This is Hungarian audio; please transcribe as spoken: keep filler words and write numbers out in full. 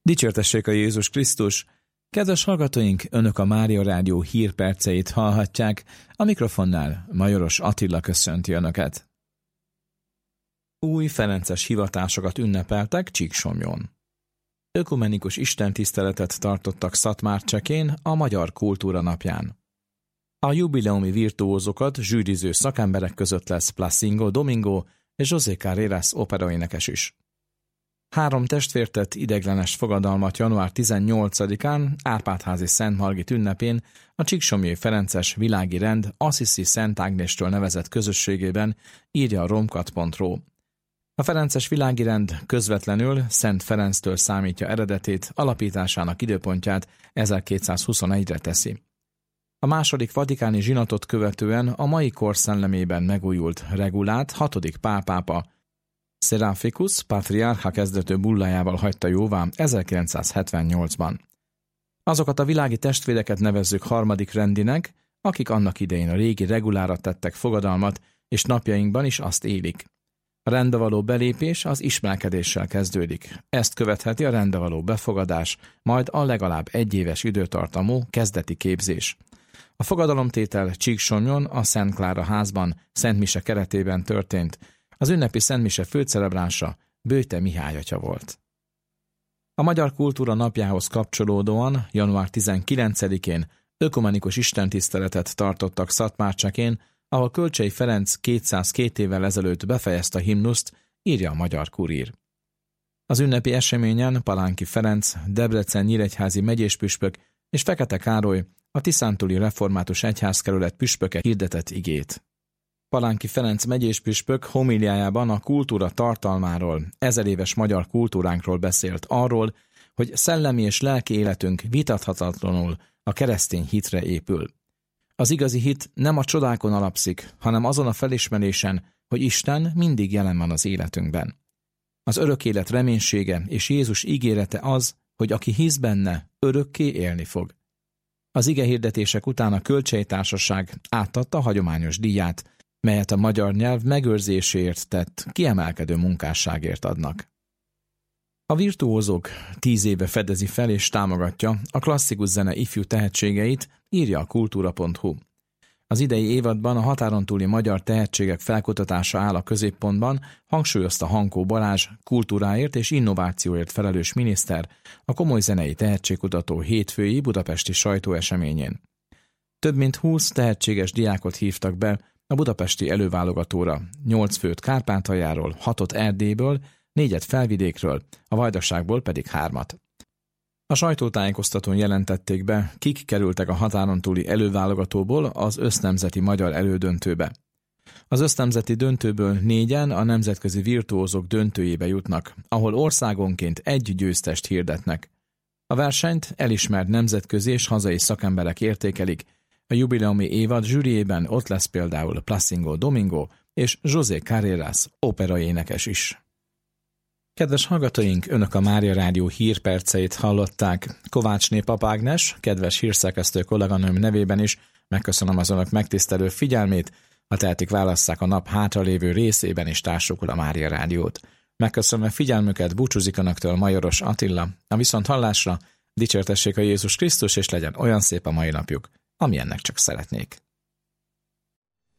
Dicsértessék a Jézus Krisztus! Kedves hallgatóink, Önök a Mária Rádió hírperceit hallhatják, a mikrofonnál Majoros Attila köszönti Önöket. Új ferences hivatásokat ünnepeltek Csíksomlyón. Ökumenikus istentiszteletet tartottak Szatmárcsekén a Magyar Kultúra Napján. A jubileumi virtuózokat zsűriző szakemberek között lesz Placido Domingo és José Carreras operaénekes is. Három testvértett ideiglenes fogadalmat január tizennyolcadikán Árpád-házi Szent Margit ünnepén a Csíksomlyói Ferences Világi Rend Assisi Szent Ágnéstől nevezett közösségében, írja a romkat pont ru. A Ferences Világi Rend közvetlenül Szent Ferenctől számítja eredetét, alapításának időpontját ezerkétszázhuszonegyre teszi. A második vatikáni zsinatot követően a mai kor szellemében megújult regulát hatodik Pál pápa Seraphicus patriárha kezdető bullájával hagyta jóvá ezerkilencszázhetvennyolcban. Azokat a világi testvéreket nevezzük harmadik rendinek, akik annak idején a régi regulára tettek fogadalmat, és napjainkban is azt élik. A rendbe való belépés az ismerkedéssel kezdődik. Ezt követheti a rendbe való befogadás, majd a legalább egyéves időtartamú kezdeti képzés. A fogadalomtétel Csíksomlyon a Szent Klára házban Szent Mise keretében történt. Az ünnepi Szent Mise főcelebrása Böjte Mihály atya volt. A Magyar Kultúra Napjához kapcsolódóan január tizenkilencedikén ökumenikus istentiszteletet tartottak Szatmárcsekén, ahol Kölcsey Ferenc kétszázkettő évvel ezelőtt befejezte a himnuszt, írja a Magyar Kurír. Az ünnepi eseményen Palánki Ferenc, Debrecen nyíregyházi megyéspüspök és Fekete Károly, a tiszántúli református egyházkerület püspöke hirdetett igét. Palánki Ferenc megyéspüspök homíliájában a kultúra tartalmáról, ezeréves magyar kultúránkról beszélt, arról, hogy szellemi és lelki életünk vitathatatlanul a keresztény hitre épül. Az igazi hit nem a csodákon alapszik, hanem azon a felismerésen, hogy Isten mindig jelen van az életünkben. Az örök élet reménysége és Jézus ígérete az, hogy aki hisz benne, örökké élni fog. Az igehirdetések után a Kölcsey Társaság átadta a hagyományos díját, melyet a magyar nyelv megőrzéséért tett kiemelkedő munkásságért adnak. A virtuózok tíz éve fedezi fel és támogatja a klasszikus zene ifjú tehetségeit, írja a kultúra pont hu. Az idei évadban a határon túli magyar tehetségek felkutatása áll a középpontban, hangsúlyozta Hankó Balázs, kultúráért és innovációért felelős miniszter a komoly zenei tehetségkutató hétfői budapesti sajtóeseményén. Több mint húsz tehetséges diákot hívtak be a budapesti előválogatóra, nyolc főt Kárpátaljáról, hatot Erdélyből, négyet Felvidékről, a Vajdaságból pedig hármat. A sajtótájékoztatón jelentették be, kik kerültek a határon túli előválogatóból az össznemzeti magyar elődöntőbe. Az össznemzeti döntőből négyen a nemzetközi virtuózok döntőjébe jutnak, ahol országonként egy győztest hirdetnek. A versenyt elismert nemzetközi és hazai szakemberek értékelik. A jubileumi évad zsűriében ott lesz például Placido Domingo és José Carreras operaénekes is. Kedves hallgatóink, Önök a Mária Rádió hírperceit hallották. Kovácsné Pap Ágnes, kedves hírszerkesztő kolléganőm nevében is megköszönöm az Önök megtisztelő figyelmét, ha tehetik, válasszák a nap hátralévő részében is társukul a Mária Rádiót. Megköszönöm a figyelmüket, búcsúzik Önöktől Majoros Attila, a viszont hallásra, dicsértessék a Jézus Krisztus, és legyen olyan szép a mai napjuk, amilyennek csak szeretnék.